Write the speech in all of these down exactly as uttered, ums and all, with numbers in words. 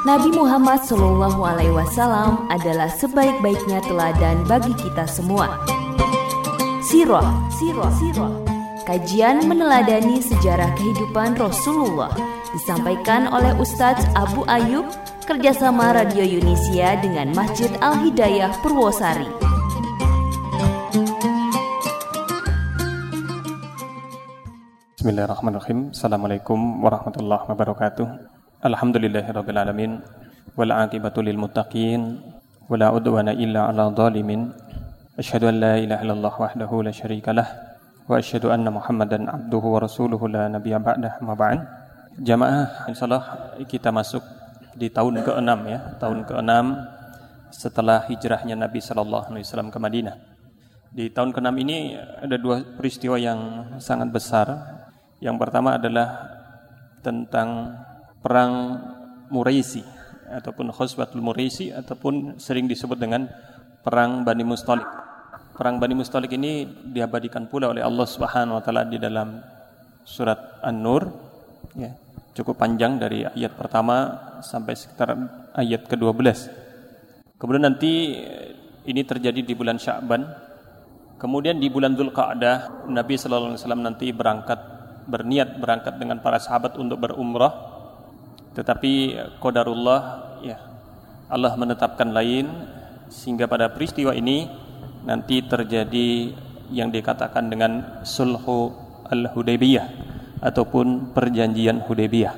Nabi Muhammad shallallahu alaihi wasallam adalah sebaik-baiknya teladan bagi kita semua. Sirah, sirah, sirah. Kajian meneladani sejarah kehidupan Rasulullah disampaikan oleh Ustadz Abu Ayub kerjasama Radio Yunisia dengan Masjid Al-Hidayah Purwosari. Bismillahirrahmanirrahim. Assalamualaikum warahmatullahi wabarakatuh. Alhamdulillahirabbil alamin wal aqibatu lil muttaqin wala udwana illa 'alal zalimin. Asyhadu an la ilaha illallah wahdahu la syarikalah wa asyhadu anna Muhammadan abduhu wa rasuluhu la nabiyya ba'dah ma ba'd. Jamaah, insyaallah kita masuk di tahun keenam ya, tahun keenam setelah hijrahnya Nabi sallallahu alaihi wasallam ke Madinah. Di tahun keenam ini ada dua peristiwa yang sangat besar. Yang pertama adalah tentang perang Muraisi ataupun Ghazwatul Muraisi ataupun sering disebut dengan perang Bani Mustalik. Perang Bani Mustalik ini diabadikan pula oleh Allah Subhanahu wa taala di dalam surat An-Nur ya, cukup panjang dari ayat pertama sampai sekitar ayat kedua belas. Kemudian nanti ini terjadi di bulan Sya'ban. Kemudian di bulan Dzulqa'dah Nabi sallallahu alaihi wasallam nanti berangkat berniat berangkat dengan para sahabat untuk berumrah, tetapi qadarullah ya, Allah menetapkan lain sehingga pada peristiwa ini nanti terjadi yang dikatakan dengan Sulhu Al-Hudaybiyah ataupun perjanjian Hudaybiyah.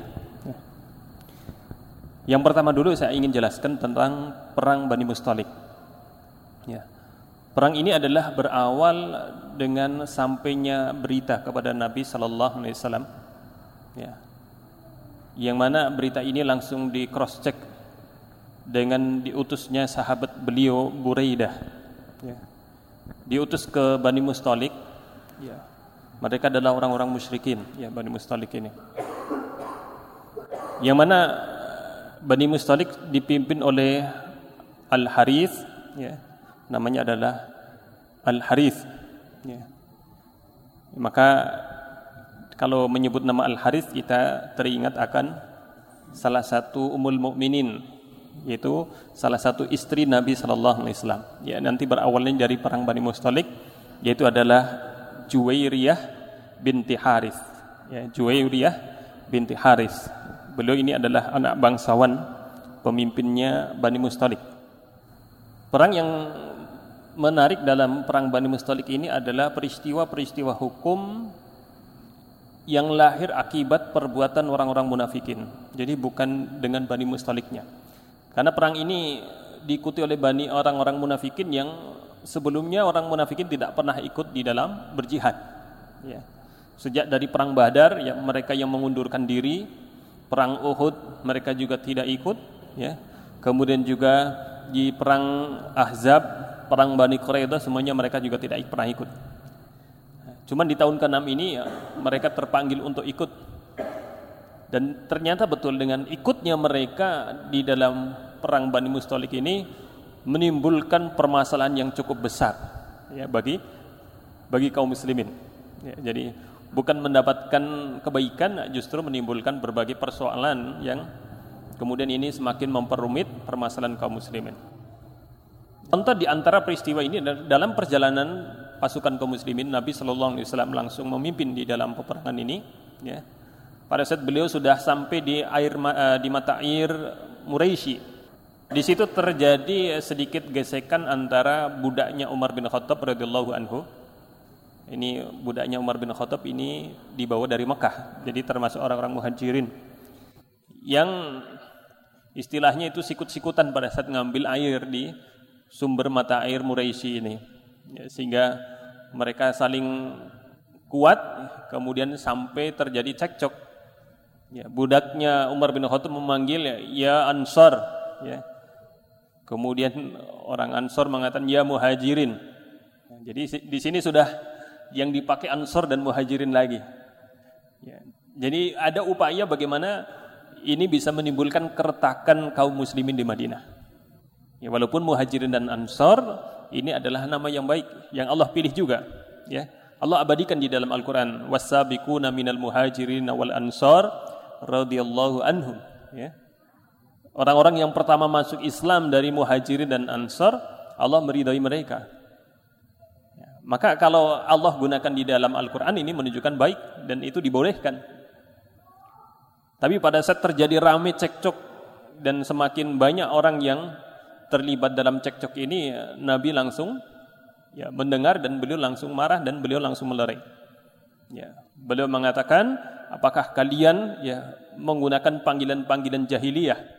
Yang pertama dulu saya ingin jelaskan tentang perang Bani Mustalik. Ya. Perang ini adalah berawal dengan sampainya berita kepada Nabi sallallahu alaihi wasallam. Ya. Yang mana berita ini langsung di cross check dengan diutusnya sahabat beliau Buraidah. Ya. Diutus ke Bani Mustalik. Ya. Mereka adalah orang-orang musyrikin, ya, Bani Mustalik ini. Yang mana Bani Mustalik dipimpin oleh Al-Harith, ya. Namanya adalah Al-Harith ya. Maka kalau menyebut nama Al-Harith kita teringat akan salah satu Ummul Mukminin, yaitu salah satu istri Nabi sallallahu alaihi wasallam. Ya, nanti berawalnya dari perang Bani Mustalik, yaitu adalah Juwairiyah binti Harith. Ya, Juwairiyah binti Harith. Beliau ini adalah anak bangsawan pemimpinnya Bani Mustalik. Perang yang menarik dalam perang Bani Mustalik ini adalah peristiwa-peristiwa hukum yang lahir akibat perbuatan orang-orang munafikin. Jadi bukan dengan Bani Mustaliknya. Karena perang ini diikuti oleh Bani orang-orang munafikin yang sebelumnya orang munafikin tidak pernah ikut di dalam berjihad. Ya. Sejak dari perang Badar, ya, mereka yang mengundurkan diri, perang Uhud mereka juga tidak ikut. Ya. Kemudian juga di perang Ahzab, perang Bani Quraidah, semuanya mereka juga tidak pernah ikut. Cuman di tahun keenam ini ya, mereka terpanggil untuk ikut. Dan ternyata betul dengan ikutnya mereka di dalam perang Bani Mustalik ini menimbulkan permasalahan yang cukup besar ya, bagi bagi kaum muslimin. Ya, jadi bukan mendapatkan kebaikan, justru menimbulkan berbagai persoalan yang kemudian ini semakin memperumit permasalahan kaum muslimin. Contoh di antara peristiwa ini dalam perjalanan pasukan kaum muslimin, Nabi sallallahu alaihi wasallam langsung memimpin di dalam peperangan ini. Ya. Pada saat beliau sudah sampai di air di mata air Muraisi, di situ terjadi sedikit gesekan antara budaknya Umar bin Khattab radhiyallahu anhu. Ini budaknya Umar bin Khattab ini dibawa dari Mekah, jadi termasuk orang-orang muhajirin yang istilahnya itu sikut-sikutan pada saat ngambil air di sumber mata air Muraisi ini, ya, sehingga mereka saling kuat, kemudian sampai terjadi cekcok. Ya, budaknya Umar bin Khattab memanggil ya, ya Ansar, ya. Kemudian orang Ansar mengatakan ya Muhajirin. Nah, jadi di sini sudah yang dipakai Ansar dan Muhajirin lagi. Ya, jadi ada upaya bagaimana ini bisa menimbulkan keretakan kaum muslimin di Madinah. Ya, walaupun Muhajirin dan Ansar ini adalah nama yang baik yang Allah pilih juga, ya. Allah abadikan di dalam Al-Qur'an, was-sabiquna minal muhajirin wal ansar radhiyallahu anhum, ya. Orang-orang yang pertama masuk Islam dari Muhajirin dan Ansar, Allah meridhai mereka. Ya, maka kalau Allah gunakan di dalam Al-Quran ini menunjukkan baik dan itu dibolehkan. Tapi pada saat terjadi rame cekcok dan semakin banyak orang yang terlibat dalam cekcok ini, Nabi langsung ya mendengar dan beliau langsung marah dan beliau langsung melerai. Ya, beliau mengatakan, apakah kalian ya menggunakan panggilan-panggilan jahiliyah?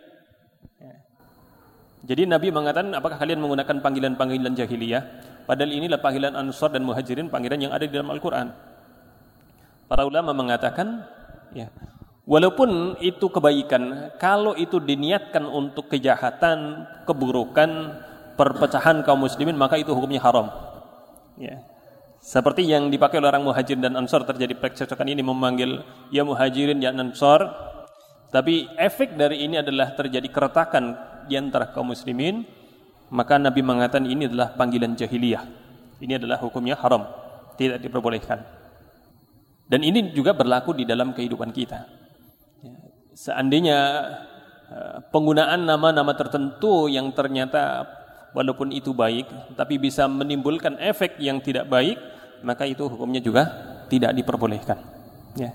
Jadi Nabi mengatakan, apakah kalian menggunakan panggilan-panggilan jahiliyah? Padahal inilah panggilan Ansar dan Muhajirin, panggilan yang ada di dalam Al-Quran. Para ulama mengatakan, ya, walaupun itu kebaikan, kalau itu diniatkan untuk kejahatan, keburukan, perpecahan kaum muslimin, maka itu hukumnya haram. Ya. Seperti yang dipakai oleh orang Muhajirin dan Ansar, terjadi percekcokan ini memanggil ya Muhajirin, ya Ansar. Tapi efek dari ini adalah terjadi keretakan di antara kaum muslimin, maka Nabi mengatakan ini adalah panggilan jahiliyah. Ini adalah hukumnya haram, tidak diperbolehkan. Dan ini juga berlaku di dalam kehidupan kita. Seandainya penggunaan nama-nama tertentu yang ternyata walaupun itu baik, tapi bisa menimbulkan efek yang tidak baik, maka itu hukumnya juga tidak diperbolehkan. Ya.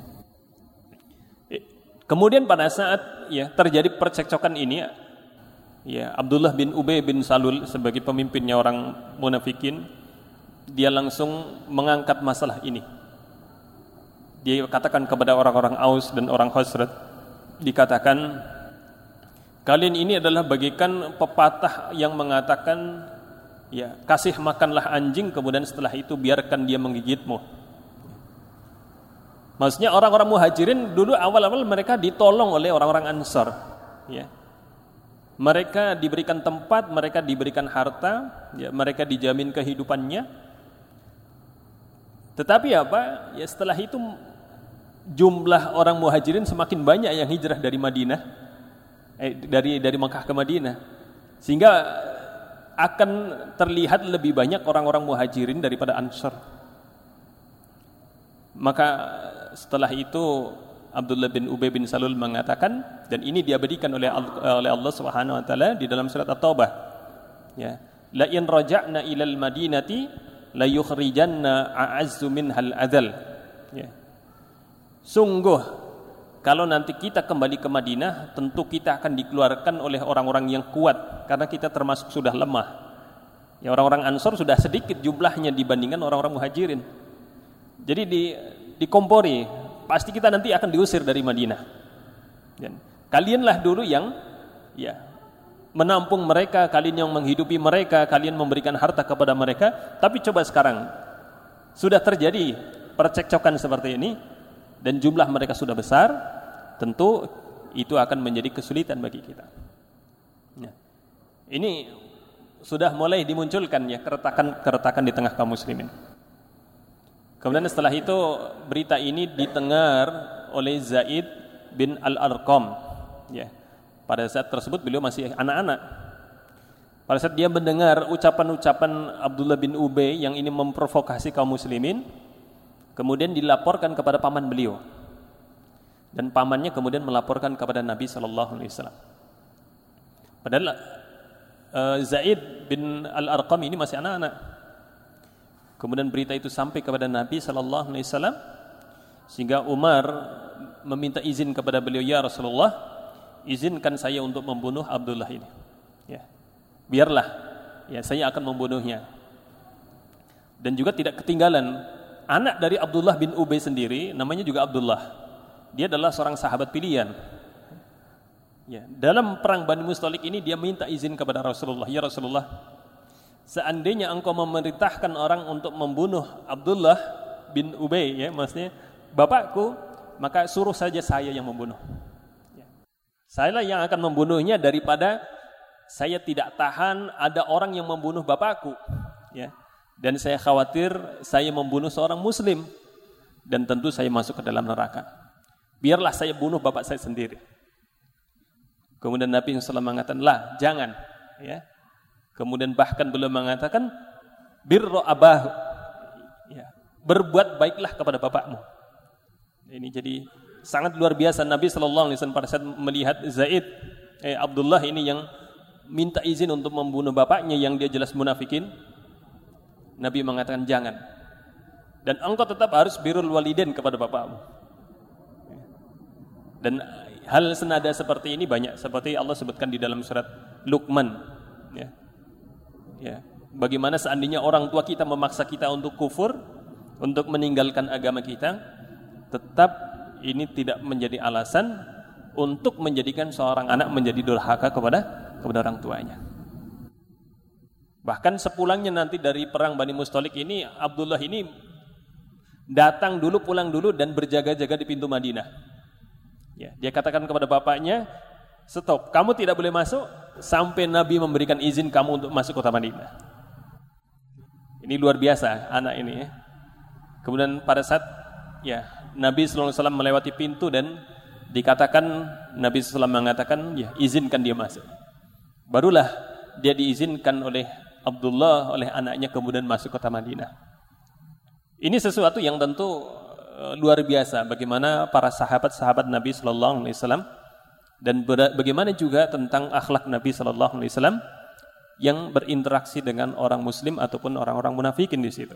Kemudian pada saat ya terjadi percekcokan ini, ya Abdullah bin Ubay bin Salul sebagai pemimpinnya orang munafikin, dia langsung mengangkat masalah ini. Dia katakan kepada orang-orang Aus dan orang Khazraj, dikatakan, kalian ini adalah bagikan pepatah yang mengatakan, ya kasih makanlah anjing, kemudian setelah itu biarkan dia menggigitmu. Maksudnya orang-orang Muhajirin dulu awal-awal mereka ditolong oleh orang-orang Ansar, ya. Mereka diberikan tempat, mereka diberikan harta, ya, mereka dijamin kehidupannya. Tetapi apa? Ya setelah itu jumlah orang Muhajirin semakin banyak yang hijrah dari Madinah, eh, dari dari Makkah ke Madinah, sehingga akan terlihat lebih banyak orang-orang Muhajirin daripada Ansar. Maka setelah itu Abdullah bin Ubay bin Salul mengatakan, dan ini diabadikan oleh oleh Allah Subhanahu wa taala di dalam surat At-Taubah, ya, la in raja'na ilal madinati la yukhrijanna a'azzu minhal adzal, ya. Sungguh kalau nanti kita kembali ke Madinah, tentu kita akan dikeluarkan oleh orang-orang yang kuat, karena kita termasuk sudah lemah. Ya, orang-orang Ansar sudah sedikit jumlahnya dibandingkan orang-orang Muhajirin. Jadi di dikompori, pasti kita nanti akan diusir dari Madinah. Dan kalianlah dulu yang ya menampung mereka, kalian yang menghidupi mereka, kalian memberikan harta kepada mereka. Tapi coba sekarang sudah terjadi percekcokan seperti ini dan jumlah mereka sudah besar, tentu itu akan menjadi kesulitan bagi kita. Nah, ini sudah mulai dimunculkan ya keretakan-keretakan di tengah kaum muslimin. Kemudian setelah itu berita ini didengar oleh Zaid bin Al-Arqam, ya. Pada saat tersebut beliau masih anak-anak. Pada saat dia mendengar ucapan-ucapan Abdullah bin Ubay yang ini memprovokasi kaum muslimin, kemudian dilaporkan kepada paman beliau. Dan pamannya kemudian melaporkan kepada Nabi sallallahu alaihi wasallam. Padahal uh, Zaid bin Al-Arqam ini masih anak-anak. Kemudian berita itu sampai kepada Nabi sallallahu alaihi wasallam, sehingga Umar meminta izin kepada beliau, ya Rasulullah, izinkan saya untuk membunuh Abdullah ini. Ya. Biarlah, ya saya akan membunuhnya. Dan juga tidak ketinggalan anak dari Abdullah bin Ubay sendiri, namanya juga Abdullah. Dia adalah seorang sahabat pilihan. Ya, dalam perang Bani Mustalik ini dia minta izin kepada Rasulullah, ya Rasulullah, seandainya engkau memerintahkan orang untuk membunuh Abdullah bin Ubay, ya, maksudnya bapakku, maka suruh saja saya yang membunuh. Ya. Saya lah yang akan membunuhnya daripada saya tidak tahan ada orang yang membunuh bapakku. Ya. Dan saya khawatir saya membunuh seorang muslim dan tentu saya masuk ke dalam neraka. Biarlah saya bunuh bapak saya sendiri. Kemudian Nabi shallallahu alaihi wasallam mengatakan, lah jangan. Ya. Kemudian bahkan beliau mengatakan, birru abahu, ya, berbuat baiklah kepada bapakmu. Ini jadi sangat luar biasa Nabi sallallahu alaihi wasallam pada saat melihat Zaid eh, Abdullah ini yang minta izin untuk membunuh bapaknya yang dia jelas munafikin, Nabi mengatakan jangan. Dan engkau tetap harus birrul walidain kepada bapakmu. Dan hal senada seperti ini banyak, seperti Allah sebutkan di dalam surat Luqman, ya. Ya, bagaimana seandainya orang tua kita memaksa kita untuk kufur, untuk meninggalkan agama kita, tetap ini tidak menjadi alasan untuk menjadikan seorang anak menjadi durhaka kepada kepada orang tuanya. Bahkan sepulangnya nanti dari perang Bani Mustalik ini, Abdullah ini datang dulu, pulang dulu dan berjaga-jaga di pintu Madinah. Ya, dia katakan kepada bapaknya, stop, kamu tidak boleh masuk sampai Nabi memberikan izin kamu untuk masuk kota Madinah. Ini luar biasa anak ini, ya. Kemudian pada saat ya Nabi sallallahu alaihi wasallam melewati pintu dan dikatakan Nabi sallallahu alaihi wasallam mengatakan ya izinkan dia masuk. Barulah dia diizinkan oleh Abdullah, oleh anaknya, kemudian masuk kota Madinah. Ini sesuatu yang tentu uh, luar biasa bagaimana para sahabat-sahabat Nabi sallallahu alaihi wasallam dan ber- bagaimana juga tentang akhlak Nabi sallallahu alaihi wasallam yang berinteraksi dengan orang muslim ataupun orang-orang munafikin di situ.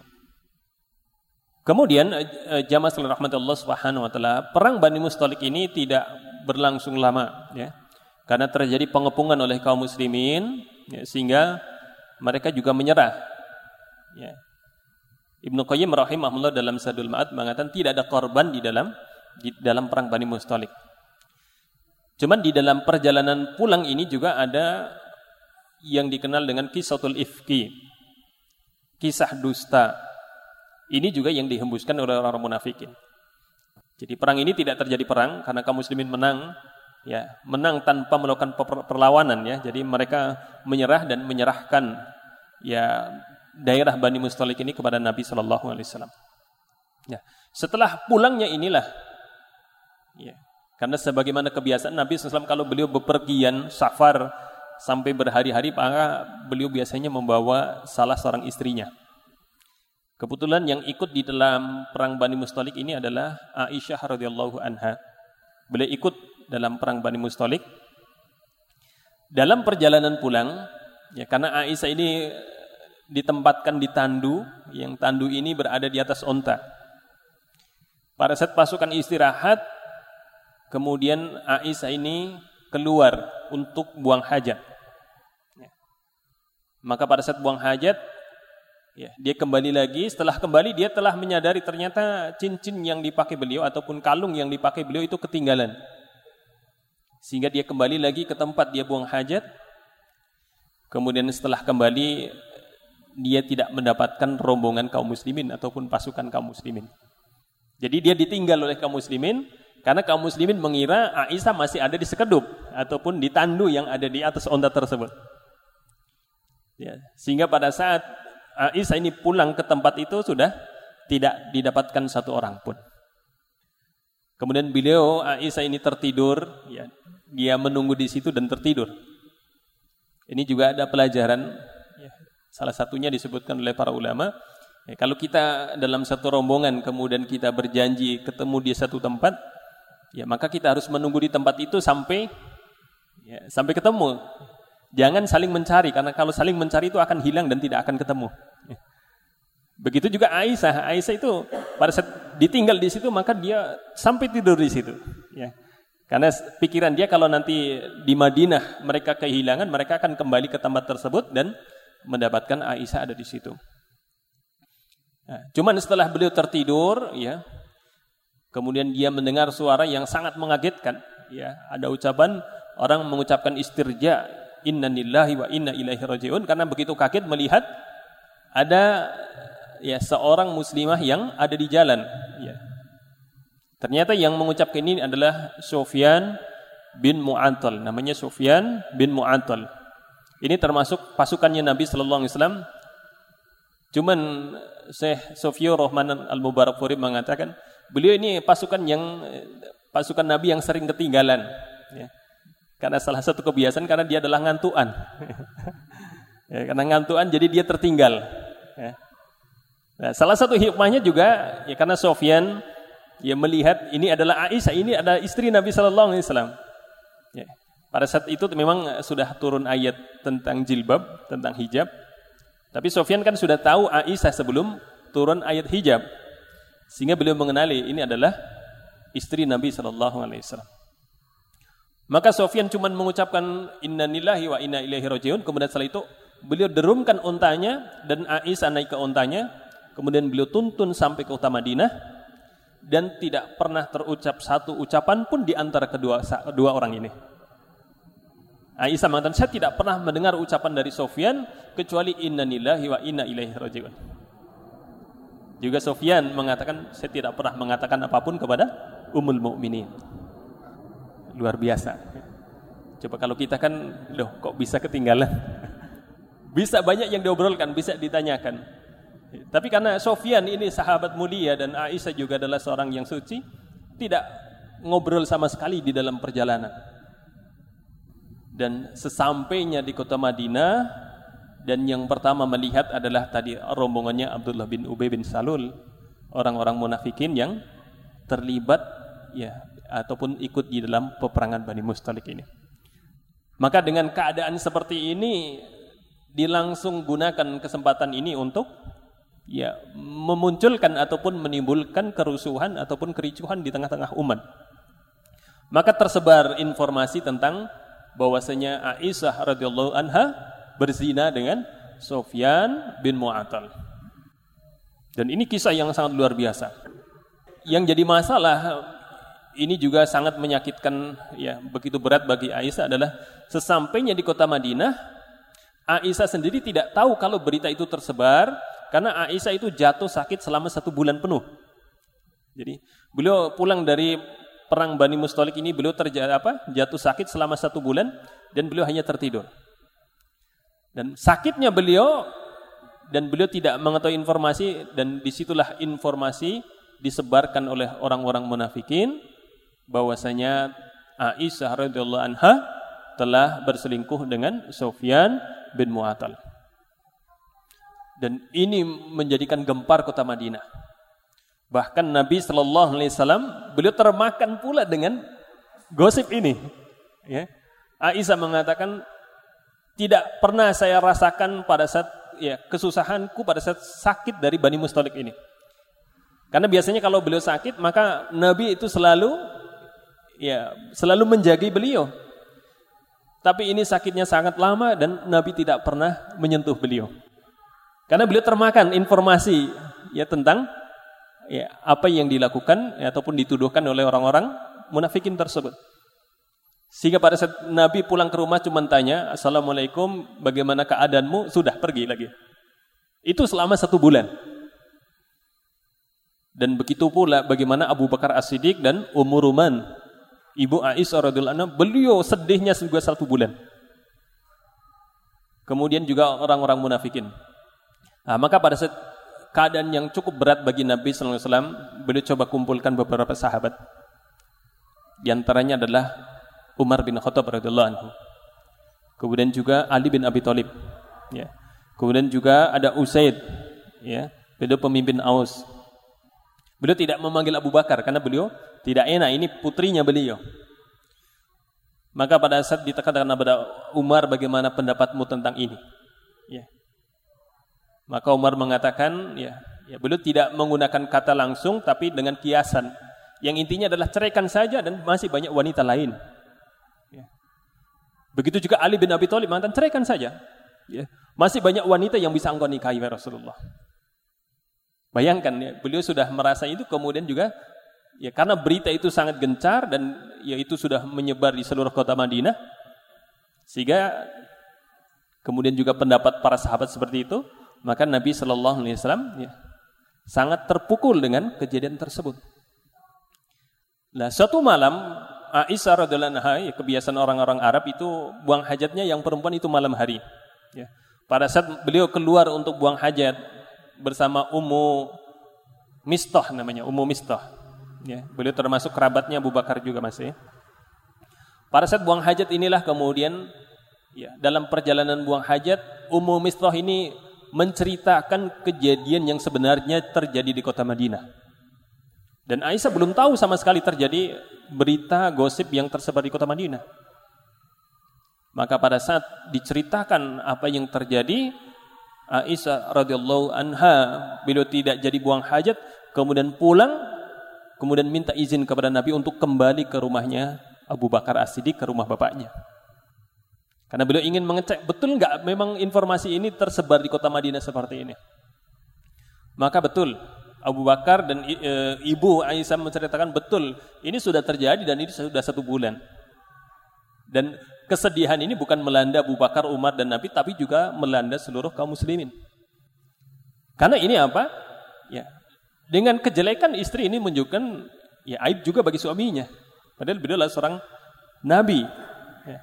Kemudian jamaah sekalian rahmatullah subhanahu wa ta'ala, perang Bani Mustalik ini tidak berlangsung lama, ya, karena terjadi pengepungan oleh kaum muslimin, ya, sehingga mereka juga menyerah, ya. Ibnu Qayyim rahimahullah dalam Zadul Ma'ad mengatakan tidak ada korban di dalam di dalam perang Bani Mustalik. Cuman di dalam perjalanan pulang ini juga ada yang dikenal dengan Qisatul Ifki, kisah dusta. Ini juga yang dihembuskan oleh orang-orang munafikin. Jadi perang ini tidak terjadi perang karena kaum muslimin menang, ya, menang tanpa melakukan perlawanan, ya. Jadi mereka menyerah dan menyerahkan ya daerah Bani Mustalik ini kepada Nabi sallallahu alaihi wasallam. Ya, setelah pulangnya inilah, ya, karena sebagaimana kebiasaan Nabi sallallahu alaihi wasallam kalau beliau bepergian safar sampai berhari-hari, maka beliau biasanya membawa salah seorang istrinya. Kebetulan yang ikut di dalam perang Bani Mustalik ini adalah Aisyah radhiyallahu anha. Beliau ikut dalam perang Bani Mustalik. Dalam perjalanan pulang, ya, karena Aisyah ini ditempatkan di tandu, yang tandu ini berada di atas onta. Pada saat pasukan istirahat, kemudian Aisyah ini keluar untuk buang hajat. Ya. Maka pada saat buang hajat, ya, dia kembali lagi. Setelah kembali dia telah menyadari ternyata cincin yang dipakai beliau ataupun kalung yang dipakai beliau itu ketinggalan. Sehingga dia kembali lagi ke tempat dia buang hajat. Kemudian setelah kembali dia tidak mendapatkan rombongan kaum muslimin ataupun pasukan kaum muslimin. Jadi dia ditinggal oleh kaum muslimin karena kaum muslimin mengira Aisyah masih ada di sekedup ataupun di tandu yang ada di atas onta tersebut. Ya, sehingga pada saat Aisyah ini pulang ke tempat itu sudah tidak didapatkan satu orang pun. Kemudian beliau Aisyah ini tertidur, ya, dia menunggu di situ dan tertidur. Ini juga ada pelajaran, ya, salah satunya disebutkan oleh para ulama. Ya, kalau kita dalam satu rombongan kemudian kita berjanji ketemu di satu tempat, ya maka kita harus menunggu di tempat itu sampai, ya, sampai ketemu. Jangan saling mencari, karena kalau saling mencari itu akan hilang dan tidak akan ketemu. Begitu juga Aisyah. Aisyah itu pada saat ditinggal di situ, maka dia sampai tidur di situ. Ya. Karena pikiran dia kalau nanti di Madinah mereka kehilangan, mereka akan kembali ke tempat tersebut dan mendapatkan Aisyah ada di situ. Nah, cuman setelah beliau tertidur, ya, kemudian dia mendengar suara yang sangat mengagetkan. Ya, ada ucapan orang mengucapkan istirja, inna lillahi wa inna ilaihi raji'un, karena begitu kaget melihat ada, ya, seorang muslimah yang ada di jalan, ya. Ternyata yang mengucapkan ini adalah Sufyan bin Mu'attal, namanya Sufyan bin Mu'attal. Ini termasuk pasukannya Nabi sallallahu alaihi wasallam. Cuman Syekh Sofio Rahman Al-Mubarakfuri mengatakan beliau ini pasukan yang pasukan Nabi yang sering ketinggalan, ya. Karena salah satu kebiasaan karena dia adalah ngantuan. Ya, karena ngantuan jadi dia tertinggal. Ya. Nah, salah satu hikmahnya juga ya karena Sofyan ya melihat ini adalah Aisyah, ini adalah istri Nabi sallallahu alaihi wasallam. Ya. Pada saat itu memang sudah turun ayat tentang jilbab, tentang hijab. Tapi Sofyan kan sudah tahu Aisyah sebelum turun ayat hijab. Sehingga beliau mengenali ini adalah istri Nabi sallallahu alaihi wasallam. Maka Sofyan cuma mengucapkan inna lillahi wa inna ilaihi rajiun. Kemudian setelah itu beliau derumkan untanya dan Aisyah naik ke untanya. Kemudian beliau tuntun sampai ke kota Madinah dan tidak pernah terucap satu ucapan pun di antara kedua dua orang ini. Aisyah mengatakan, saya tidak pernah mendengar ucapan dari Sofyan kecuali inna lillahi wa inna ilaihi rajiun. Juga Sofyan mengatakan, saya tidak pernah mengatakan apapun kepada Ummul Mukminin. Luar biasa. Coba kalau kita kan, loh kok bisa ketinggalan? Bisa banyak yang diobrolkan, bisa ditanyakan. Tapi karena Sofyan ini sahabat mulia dan Aisyah juga adalah seorang yang suci, tidak ngobrol sama sekali di dalam perjalanan. Dan sesampainya di kota Madinah, dan yang pertama melihat adalah tadi rombongannya Abdullah bin Ubay bin Salul, orang-orang munafikin yang terlibat ya ataupun ikut di dalam peperangan Bani Mustalik ini. Maka dengan keadaan seperti ini, dilangsung gunakan kesempatan ini untuk ya memunculkan ataupun menimbulkan kerusuhan ataupun kericuhan di tengah-tengah umat. Maka tersebar informasi tentang bahwasanya Aisyah radhiyallahu anha berzina dengan Sofyan bin Mu'attal. Dan ini kisah yang sangat luar biasa. Yang jadi masalah ini juga sangat menyakitkan ya, begitu berat bagi Aisyah adalah sesampainya di kota Madinah, Aisyah sendiri tidak tahu kalau berita itu tersebar karena Aisyah itu jatuh sakit selama satu bulan penuh. Jadi beliau pulang dari perang Bani Mustalik ini, beliau terjadi apa? Jatuh sakit selama satu bulan dan beliau hanya tertidur. Dan sakitnya beliau dan beliau tidak mengetahui informasi, dan disitulah informasi disebarkan oleh orang-orang munafikin bahwasanya Aisyah radhiyallahu anha telah berselingkuh dengan Sofyan bin Mu'attal. Dan ini menjadikan gempar kota Madinah. Bahkan Nabi sallallahu alaihi wasallam beliau termakan pula dengan gosip ini. Ya. Aisyah mengatakan, tidak pernah saya rasakan pada saat ya kesusahanku pada saat sakit dari Bani Mustalik ini. Karena biasanya kalau beliau sakit maka Nabi itu selalu ya selalu menjaga beliau. Tapi ini sakitnya sangat lama dan Nabi tidak pernah menyentuh beliau. Karena beliau termakan informasi ya tentang ya apa yang dilakukan ya, ataupun dituduhkan oleh orang-orang munafikin tersebut. Sehingga pada saat Nabi pulang ke rumah cuma tanya, assalamualaikum, bagaimana keadaanmu? Sudah pergi lagi. Itu selama satu bulan. Dan begitu pula bagaimana Abu Bakar As-Siddiq dan Ummu Ruman, ibu Aisyah radhiyallahu anha, beliau sedihnya juga satu bulan. Kemudian juga orang-orang munafikin. Nah, maka pada saat keadaan yang cukup berat bagi Nabi sallallahu alaihi wasallam, beliau coba kumpulkan beberapa sahabat. Di antaranya adalah Umar bin Khattab radhiyallahu anhu. Kemudian juga Ali bin Abi Thalib, ya. Kemudian juga ada Usaid, ya. Beliau pemimpin Aus. Beliau tidak memanggil Abu Bakar karena beliau tidak enak, ini putrinya beliau. Maka pada saat dikatakan kepada Umar, bagaimana pendapatmu tentang ini? Ya. Maka Umar mengatakan, ya, ya beliau tidak menggunakan kata langsung tapi dengan kiasan. Yang intinya adalah ceraikan saja dan masih banyak wanita lain. Ya. Begitu juga Ali bin Abi Thalib mengatakan ceraikan saja. Ya. Masih banyak wanita yang bisa engkau nikahi ya Rasulullah. Bayangkan ya, beliau sudah merasa itu, kemudian juga ya karena berita itu sangat gencar dan ya itu sudah menyebar di seluruh kota Madinah, sehingga kemudian juga pendapat para sahabat seperti itu, maka Nabi sallallahu alaihi wasallam ya, sangat terpukul dengan kejadian tersebut. Nah, suatu malam Aisyah radhiyallahu anha, ya, kebiasaan orang-orang Arab itu buang hajatnya yang perempuan itu malam hari. Ya. Pada saat beliau keluar untuk buang hajat bersama Ummu Mistah namanya, Ummu Mistah. Ya, beliau termasuk kerabatnya Abu Bakar juga masih. Pada saat buang hajat inilah kemudian ya, dalam perjalanan buang hajat Ummu Mistah ini menceritakan kejadian yang sebenarnya terjadi di kota Madinah. Dan Aisyah belum tahu sama sekali terjadi berita gosip yang tersebar di kota Madinah. Maka pada saat diceritakan apa yang terjadi, Aisyah radhiyallahu anha beliau tidak jadi buang hajat, kemudian pulang, kemudian minta izin kepada Nabi untuk kembali ke rumahnya Abu Bakar As-Siddiq, ke rumah bapaknya. Karena beliau ingin mengecek betul enggak memang informasi ini tersebar di kota Madinah seperti ini. Maka betul Abu Bakar dan e, ibu Aisyah menceritakan betul ini sudah terjadi dan ini sudah satu bulan. Dan kesedihan ini bukan melanda Abu Bakar, Umar dan Nabi, tapi juga melanda seluruh kaum muslimin. Karena ini apa? Ya, dengan kejelekan istri ini menunjukkan ya aib juga bagi suaminya. Padahal beliau adalah seorang nabi. Ya.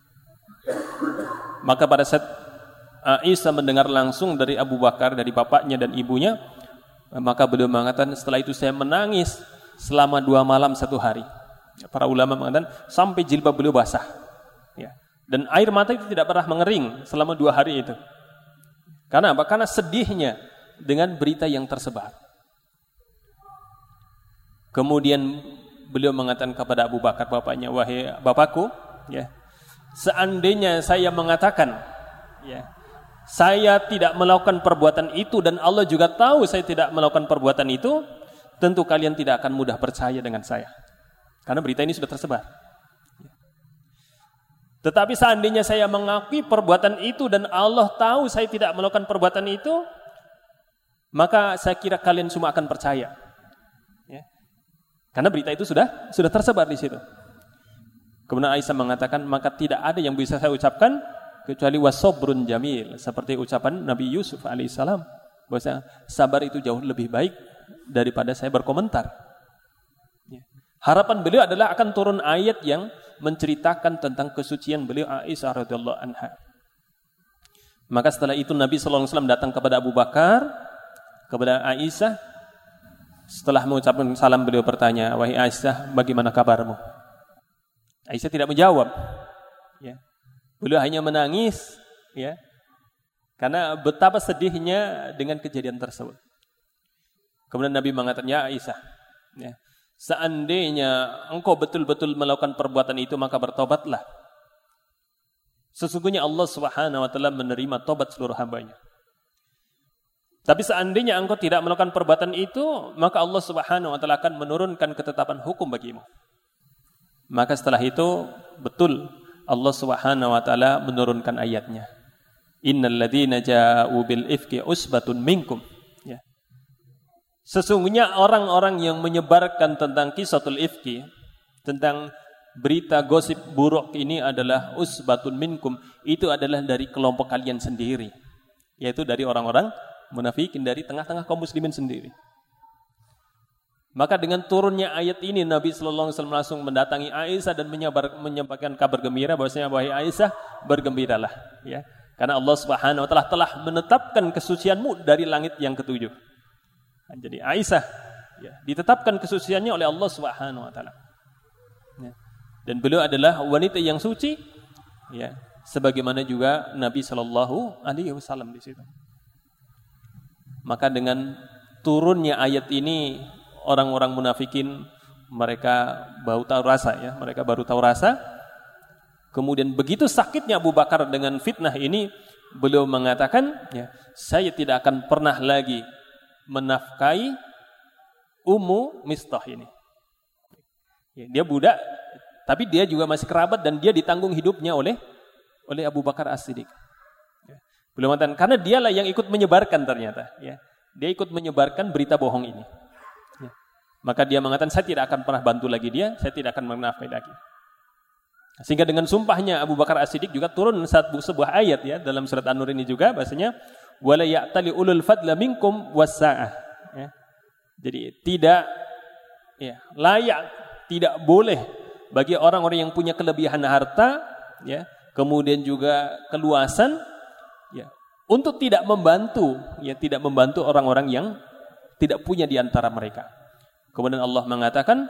Maka pada saat Aisyah mendengar langsung dari Abu Bakar, dari bapaknya dan ibunya, maka beliau mengatakan, setelah itu saya menangis selama dua malam satu hari. Para ulama mengatakan sampai jilbab beliau basah. Ya. Dan air mata itu tidak pernah mengering selama dua hari itu. Karena apa? Karena sedihnya dengan berita yang tersebar. Kemudian beliau mengatakan kepada Abu Bakar bapaknya, wahai bapakku, ya, seandainya saya mengatakan, ya, saya tidak melakukan perbuatan itu dan Allah juga tahu saya tidak melakukan perbuatan itu, tentu kalian tidak akan mudah percaya dengan saya. Karena berita ini sudah tersebar. Tetapi seandainya saya mengakui perbuatan itu dan Allah tahu saya tidak melakukan perbuatan itu, maka saya kira kalian semua akan percaya. Ya. Karena berita itu sudah sudah tersebar di situ. Kemudian Aisyah mengatakan, maka tidak ada yang bisa saya ucapkan kecuali wasobrun jamil, seperti ucapan Nabi Yusuf alaihissalam, bahwa sabar itu jauh lebih baik daripada saya berkomentar. Ya. Harapan beliau adalah akan turun ayat yang menceritakan tentang kesucian beliau Aisyah radhiyallahu anha. Maka setelah itu Nabi sallallahu alaihi wasallam datang kepada Abu Bakar, kepada Aisyah. Setelah mengucapkan salam, beliau bertanya, wahai Aisyah, bagaimana kabarmu? Aisyah tidak menjawab. Ya. Beliau hanya menangis, ya, karena betapa sedihnya dengan kejadian tersebut. Kemudian Nabi mengatakan, ya Aisyah, ya, seandainya engkau betul-betul melakukan perbuatan itu, maka bertobatlah. Sesungguhnya Allah Subhanahu wa taala menerima tobat seluruh hambanya. Tapi seandainya engkau tidak melakukan perbuatan itu, maka Allah Subhanahu wa taala akan menurunkan ketetapan hukum bagimu. Maka setelah itu betul Allah Subhanahu wa taala menurunkan ayatnya. Innal ladzina ja'u bil ifki usbatun minkum. Ya. Sesungguhnya orang-orang yang menyebarkan tentang kisatul ifki, tentang berita gosip buruk ini adalah usbatun minkum, itu adalah dari kelompok kalian sendiri, yaitu dari orang-orang munafikin, dari tengah-tengah kaum muslimin sendiri. Maka dengan turunnya ayat ini, Nabi sallallahu alaihi wasallam langsung mendatangi Aisyah dan menyebar, menyampaikan kabar gembira bahwasanya wahai Aisyah, bergembiralah, ya, karena Allah Subhanahu wa taala telah menetapkan kesucianmu dari langit yang ketujuh. Jadi Aisyah, ya, ditetapkan kesuciannya oleh Allah Subhanahu wa taala. Ya. Dan beliau adalah wanita yang suci, ya, sebagaimana juga Nabi sallallahu alaihi wasallam di situ. Maka dengan turunnya ayat ini, orang-orang munafikin mereka baru tahu rasa, ya, mereka baru tahu rasa. Kemudian begitu sakitnya Abu Bakar dengan fitnah ini, beliau mengatakan, ya, saya tidak akan pernah lagi menafkahi Ummu Mistah ini. Ya, dia budak, tapi dia juga masih kerabat dan dia ditanggung hidupnya oleh oleh Abu Bakar As-Siddiq. Ya. Beliau mengatakan karena dialah yang ikut menyebarkan ternyata. Ya, dia ikut menyebarkan berita bohong ini. Ya. Maka dia mengatakan saya tidak akan pernah bantu lagi dia, saya tidak akan menafkahi lagi. Sehingga dengan sumpahnya Abu Bakar As-Siddiq juga turun satu sebuah ayat, ya, dalam surat An-Nur ini juga bahasanya wala ya'tali ulul fadla minkum was-sa'ah. Ya. Jadi tidak, ya, layak, tidak boleh bagi orang-orang yang punya kelebihan harta, ya, kemudian juga keluasan, ya, untuk tidak membantu, ya, tidak membantu orang-orang yang tidak punya di antara mereka. Kemudian Allah mengatakan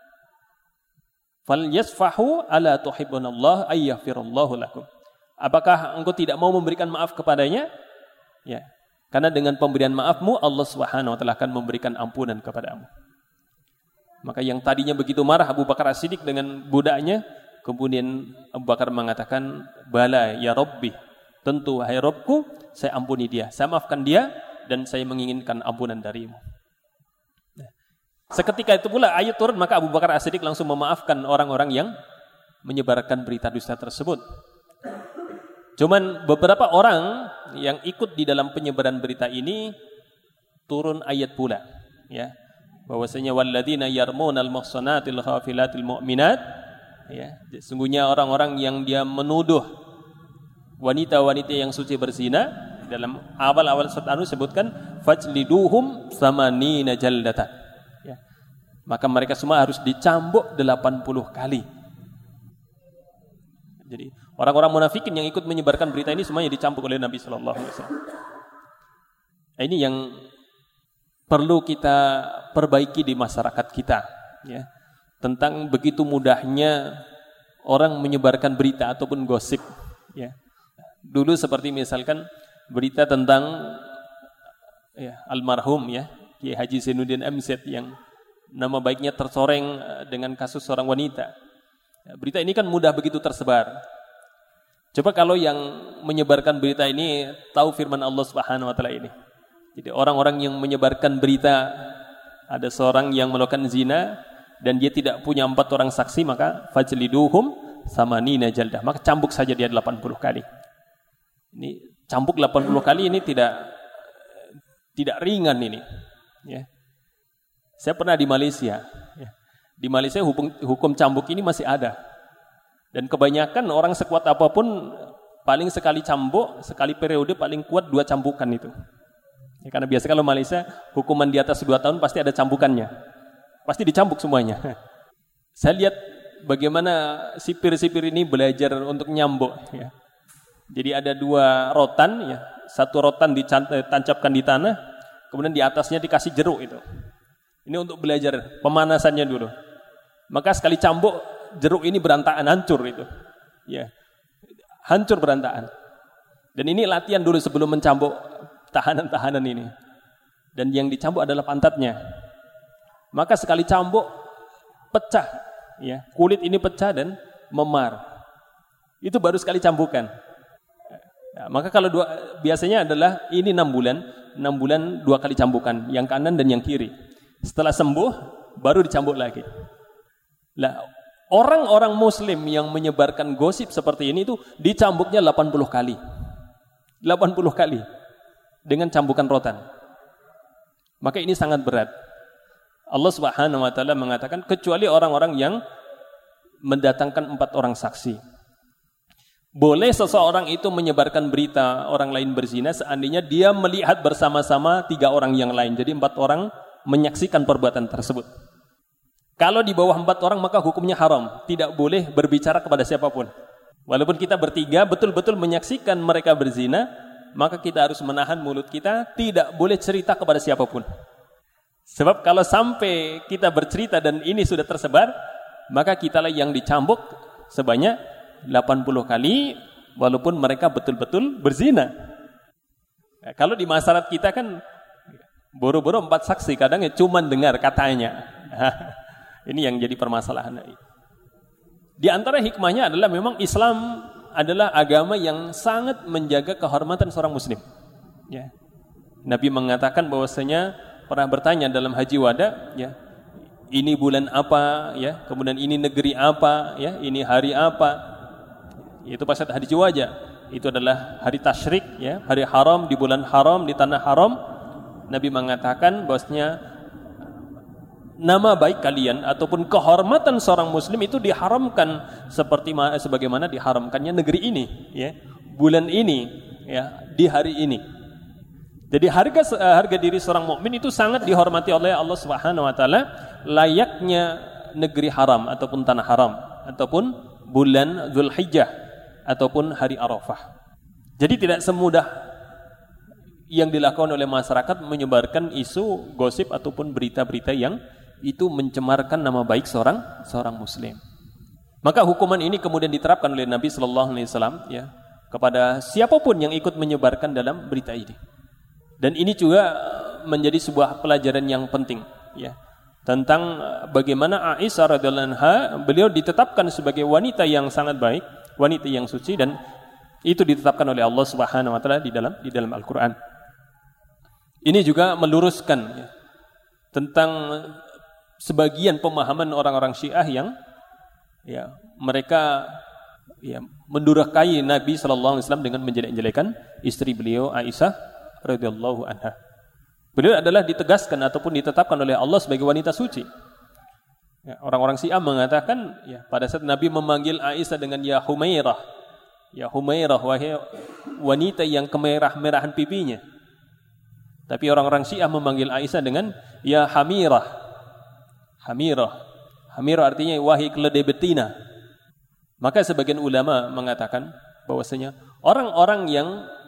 fal yasfahu ala tuhibbunallah ayyaghfirallahu lakum. Apakah engkau tidak mau memberikan maaf kepadanya? Ya, karena dengan pemberian maafmu Allah Subhanahu wa taala akan memberikan ampunan kepadamu. Maka yang tadinya begitu marah Abu Bakar As-Siddiq dengan budaknya, Kemudian Abu Bakar mengatakan, "Bala ya Rabbi, tentu wahai Rabbku, saya ampuni dia, saya maafkan dia dan saya menginginkan ampunan darimu." Seketika itu pula ayat turun, maka Abu Bakar As-Siddiq langsung memaafkan orang-orang yang menyebarkan berita dusta tersebut. Cuman beberapa orang yang ikut di dalam penyebaran berita ini turun ayat pula, ya, bahwasanya walladzina yarmunal muhsanatil ghafilatil mu'minat, ya, sesungguhnya orang-orang yang dia menuduh wanita-wanita yang suci berzina, dalam awal-awal surat An-Nur sebutkan fajliduhum samanina jaldatan, ya, maka mereka semua harus dicambuk delapan puluh kali. Jadi orang-orang munafikin yang ikut menyebarkan berita ini semuanya dicambuk oleh Nabi sallallahu alaihi wasallam. Ini yang perlu kita perbaiki di masyarakat kita, ya, tentang begitu mudahnya orang menyebarkan berita ataupun gosip, ya. Dulu seperti misalkan berita tentang, ya, almarhum, ya, Kiai Haji Zainuddin M Z yang nama baiknya tercoreng dengan kasus seorang wanita. Berita ini kan mudah begitu tersebar. Coba kalau yang menyebarkan berita ini tahu firman Allah Subhanahu wa taala ini. Jadi orang-orang yang menyebarkan berita ada seorang yang melakukan zina dan dia tidak punya empat orang saksi, maka fajliduhum samanina jaldah, maka cambuk saja dia delapan puluh kali. Ini cambuk delapan puluh kali ini tidak tidak ringan ini, ya. Saya pernah di Malaysia, ya. Di Malaysia hukum, hukum cambuk ini masih ada. Dan kebanyakan orang sekuat apapun paling sekali cambuk, sekali periode paling kuat dua cambukan itu. Ya, karena biasa kalau Malaysia hukuman di atas dua tahun pasti ada cambukannya. Pasti dicambuk semuanya. Saya lihat bagaimana sipir-sipir ini belajar untuk nyambuk, ya. Jadi ada dua rotan, ya. Satu rotan ditancapkan di tanah, kemudian di atasnya dikasih jeruk itu. Ini untuk belajar pemanasannya dulu. Maka sekali cambuk jeruk ini berantakan, hancur itu. Ya. Hancur berantakan. Dan ini latihan dulu sebelum mencambuk tahanan-tahanan ini. Dan yang dicambuk adalah pantatnya. Maka sekali cambuk pecah, ya. Kulit ini pecah dan memar. Itu baru sekali cambukan. Nah, maka kalau dua, biasanya adalah ini enam bulan, enam bulan dua kali cambukan, yang kanan dan yang kiri. Setelah sembuh, baru dicambuk lagi. Lah, orang-orang muslim yang menyebarkan gosip seperti ini itu dicambuknya delapan puluh kali. delapan puluh kali dengan cambukan rotan. Maka ini sangat berat. Allah Subhanahu wa taala mengatakan kecuali orang-orang yang mendatangkan empat orang saksi. Boleh seseorang itu menyebarkan berita orang lain berzina seandainya dia melihat bersama-sama tiga orang yang lain. Jadi empat orang menyaksikan perbuatan tersebut. Kalau di bawah empat orang maka hukumnya haram, tidak boleh berbicara kepada siapapun. Walaupun kita bertiga betul-betul menyaksikan mereka berzina, maka kita harus menahan mulut kita, tidak boleh cerita kepada siapapun. Sebab kalau sampai kita bercerita dan ini sudah tersebar, maka kitalah yang dicambuk sebanyak delapan puluh kali, walaupun mereka betul-betul berzina. Nah, kalau di masyarakat kita kan boro-boro empat saksi, kadang ya cuma dengar katanya. Ini yang jadi permasalahan. Di antara hikmahnya adalah memang Islam adalah agama yang sangat menjaga kehormatan seorang muslim. Ya. Nabi mengatakan bahwasanya pernah bertanya dalam haji wada, ya, ini bulan apa, ya, kemudian ini negeri apa, ya, ini hari apa. Itu pas haji wada. Itu adalah hari tasyrik, ya, hari haram di bulan haram di tanah haram. Nabi mengatakan bahwasanya nama baik kalian ataupun kehormatan seorang muslim itu diharamkan seperti sebagaimana diharamkannya negeri ini, ya, bulan ini, ya, di hari ini. Jadi harga harga diri seorang mukmin itu sangat dihormati oleh Allah Subhanahu wa taala, layaknya negeri haram ataupun tanah haram ataupun bulan Dzulhijjah ataupun hari Arafah. Jadi tidak semudah yang dilakukan oleh masyarakat menyebarkan isu gosip ataupun berita-berita yang itu mencemarkan nama baik seorang seorang muslim. Maka hukuman ini kemudian diterapkan oleh Nabi sallallahu alaihi wasallam, ya, kepada siapapun yang ikut menyebarkan dalam berita ini. Dan ini juga menjadi sebuah pelajaran yang penting, ya. tentang bagaimana Aisyah radhiyallahu anha beliau ditetapkan sebagai wanita yang sangat baik, wanita yang suci, dan itu ditetapkan oleh Allah Subhanahu wa taala di dalam di dalam Al-Qur'an. Ini juga meluruskan ya, tentang sebagian pemahaman orang-orang Syiah yang ya mereka ya mendurhakai Nabi sallallahu alaihi wasallam dengan menjelek-jelekan istri beliau Aisyah radhiyallahu anha. Beliau adalah ditegaskan ataupun ditetapkan oleh Allah sebagai wanita suci. Ya, orang-orang Syiah mengatakan ya pada saat Nabi memanggil Aisyah dengan ya Humairah, ya Humairah, wahai wanita yang kemerah-merahan pipinya. Tapi orang-orang Syiah memanggil Aisyah dengan ya Hamirah. Hamirah. Hamirah artinya wahai keledai betina. Maka sebagian ulama mengatakan bahwasanya orang-orang yang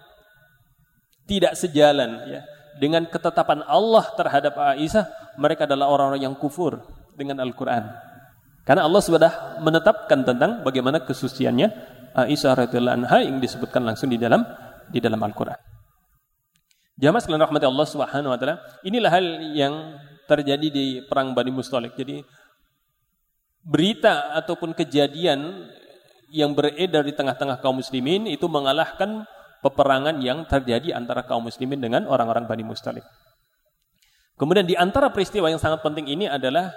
tidak sejalan ya dengan ketetapan Allah terhadap Aisyah, mereka adalah orang-orang yang kufur dengan Al-Quran. Karena Allah sudah menetapkan tentang bagaimana kesuciannya Aisyah radhiyallahu anha yang disebutkan langsung di dalam di dalam Al-Quran. Jamaah sekalian rahmati Allah Subhanahu wa taala, inilah hal yang terjadi di perang Bani Mustalik. Jadi berita ataupun kejadian yang beredar di tengah-tengah kaum muslimin itu mengalahkan peperangan yang terjadi antara kaum muslimin dengan orang-orang Bani Mustalik. Kemudian di antara peristiwa yang sangat penting ini adalah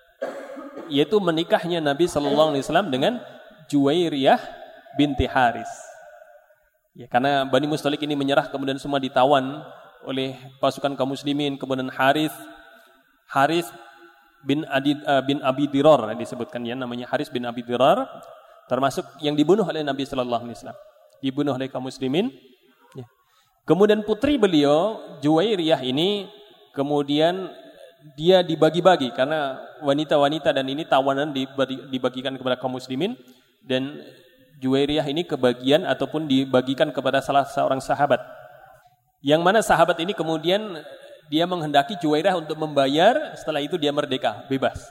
yaitu menikahnya Nabi sallallahu alaihi wasallam dengan Juwairiyah binti Haris. Ya, karena Bani Mustalik ini menyerah kemudian semua ditawan oleh pasukan kaum muslimin, kemudian Haris Haris bin Adi, uh, bin Abi Dirar disebutkan ya, namanya Haris bin Abi Dirar, termasuk yang dibunuh oleh Nabi sallallahu alaihi wasallam. Dibunuh oleh kaum muslimin. Ya. Kemudian putri beliau Juwairiyah ini kemudian dia dibagi-bagi karena wanita-wanita dan ini tawanan dibagikan kepada kaum muslimin, dan Juwairiyah ini kebagian ataupun dibagikan kepada salah seorang sahabat. Yang mana sahabat ini kemudian dia menghendaki Juwairiyah untuk membayar, setelah itu dia merdeka, bebas.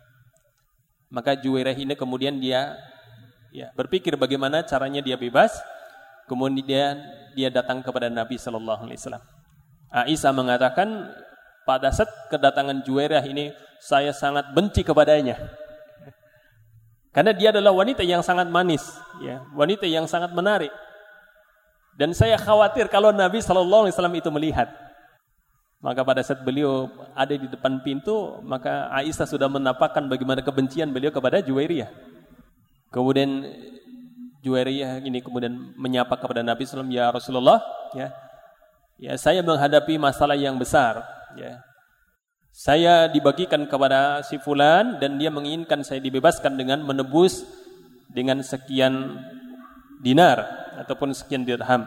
Maka Juwairiyah ini kemudian dia ya, berpikir bagaimana caranya dia bebas. Kemudian dia datang kepada Nabi sallallahu alaihi wasallam. Aisyah mengatakan, pada saat kedatangan Juwairiyah ini saya sangat benci kepadanya. Karena dia adalah wanita yang sangat manis, ya, wanita yang sangat menarik. Dan saya khawatir kalau Nabi sallallahu alaihi wasallam itu melihat. Maka pada saat beliau ada di depan pintu, maka Aisyah sudah menampakkan bagaimana kebencian beliau kepada Juwairiyah. Kemudian Juwairiyah ini kemudian menyapa kepada Nabi sallallahu alaihi wasallam, ya Rasulullah, ya, ya saya menghadapi masalah yang besar. Ya, saya dibagikan kepada si fulan dan dia menginginkan saya dibebaskan dengan menebus dengan sekian dinar ataupun sekian dirham.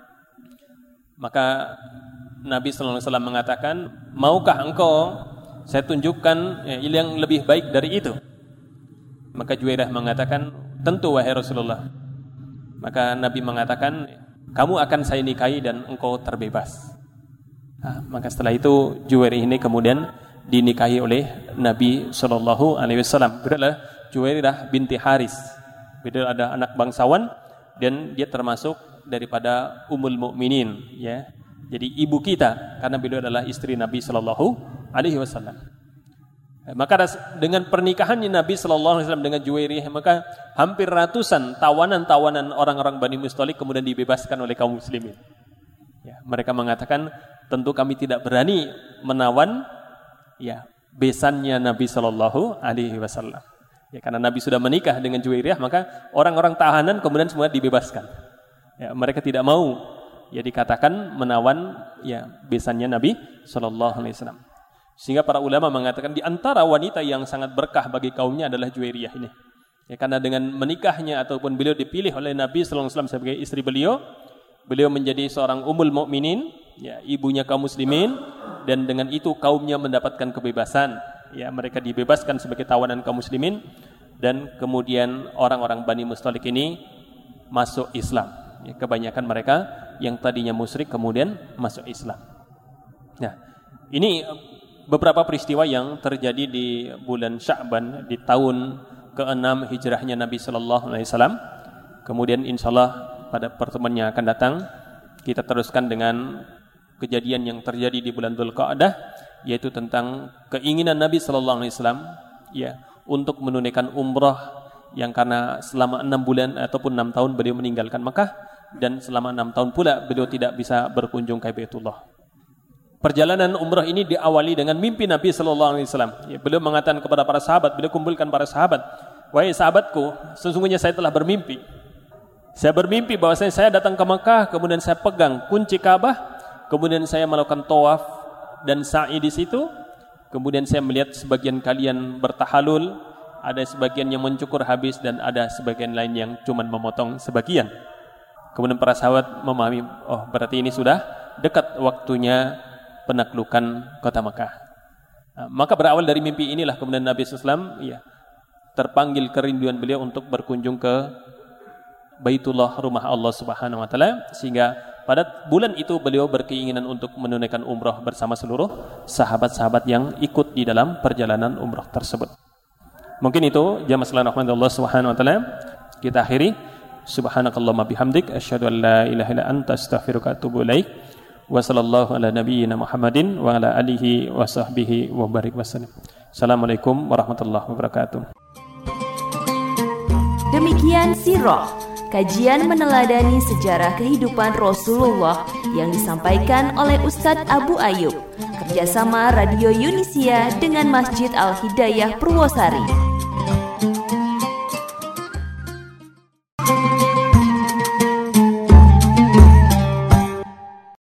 Maka Nabi sallallahu alaihi wasallam mengatakan, maukah engkau saya tunjukkan ya, yang lebih baik dari itu? Maka Juwairiyah mengatakan, tentu wahai Rasulullah. Maka Nabi mengatakan, kamu akan saya nikahi dan engkau terbebas. Nah, maka setelah itu Juwairiyah ini kemudian dinikahi oleh Nabi sallallahu alaihi wasallam. Beliau adalah Juwairiyah binti Haris. Beliau ada anak bangsawan dan dia termasuk daripada Ummul Mukminin, ya. Jadi ibu kita karena beliau adalah istri Nabi sallallahu alaihi wasallam. Maka dengan pernikahannya Nabi sallallahu alaihi wasallam dengan Juwairiyah, maka hampir ratusan tawanan-tawanan orang-orang Bani Mustalik kemudian dibebaskan oleh kaum muslimin. Ya, mereka mengatakan, tentu kami tidak berani menawan ya besannya Nabi sallallahu alaihi wasallam. Ya, karena Nabi sudah menikah dengan Juwairiyah, maka orang-orang tahanan kemudian semua dibebaskan. Ya, mereka tidak mau ya dikatakan menawan ya besannya Nabi sallallahu alaihi wasallam. Sehingga para ulama mengatakan di antara wanita yang sangat berkah bagi kaumnya adalah Juwairiyah ini. Ya, karena dengan menikahnya ataupun beliau dipilih oleh Nabi sallallahu alaihi wasallam sebagai istri beliau, beliau menjadi seorang ummul mukminin, ya, ibunya kaum muslimin, dan dengan itu kaumnya mendapatkan kebebasan. Ya, mereka dibebaskan sebagai tawanan kaum muslimin, dan kemudian orang-orang Bani Mustalik ini masuk Islam. Ya, kebanyakan mereka yang tadinya musyrik kemudian masuk Islam. Nah, ini beberapa peristiwa yang terjadi di bulan Sya'ban di tahun keenam hijrahnya Nabi sallallahu alaihi wasallam. Kemudian insyaallah pada pertemuan yang akan datang kita teruskan dengan kejadian yang terjadi di bulan Dzulqa'dah yaitu tentang keinginan Nabi sallallahu alaihi wasallam ya untuk menunaikan umrah yang karena selama enam bulan ataupun enam tahun beliau meninggalkan Mekah dan selama enam tahun pula beliau tidak bisa berkunjung ke Baitullah. Perjalanan umrah ini diawali dengan mimpi Nabi sallallahu alaihi wasallam. Ya, beliau mengatakan kepada para sahabat, beliau kumpulkan para sahabat, "Wahai sahabatku, sesungguhnya saya telah bermimpi. Saya bermimpi bahwa saya, saya datang ke Mekah, kemudian saya pegang kunci Ka'bah, kemudian saya melakukan tawaf dan sa'i di situ. Kemudian saya melihat sebagian kalian bertahalul, ada sebagian yang mencukur habis dan ada sebagian lain yang cuma memotong sebagian." Kemudian para sahabat memahami, oh berarti ini sudah dekat waktunya penaklukan kota Mekah. Nah, maka berawal dari mimpi inilah kemudian Nabi sallallahu alaihi wasallam ya, terpanggil kerinduan beliau untuk berkunjung ke Baitullah, rumah Allah Subhanahu wa taala, sehingga pada bulan itu beliau berkeinginan untuk menunaikan umrah bersama seluruh sahabat-sahabat yang ikut di dalam perjalanan umrah tersebut. Mungkin itu jamaah sekalian rahmatullah Allah Subhanahu wa taala. Kita akhiri. Subhanakallahumma bihamdik asyhadu an la ilaha illa anta astaghfiruka wa atubu ilaik. Wa sallallahu ala nabiyyina Muhammadin wa ala alihi wa sahbihi wa barik wasallam. Assalamualaikum warahmatullahi wabarakatuh. Demikian Sirah, kajian meneladani sejarah kehidupan Rasulullah yang disampaikan oleh Ustadz Abu Ayyub, kerjasama Radio Yunisia dengan Masjid Al-Hidayah Purwosari.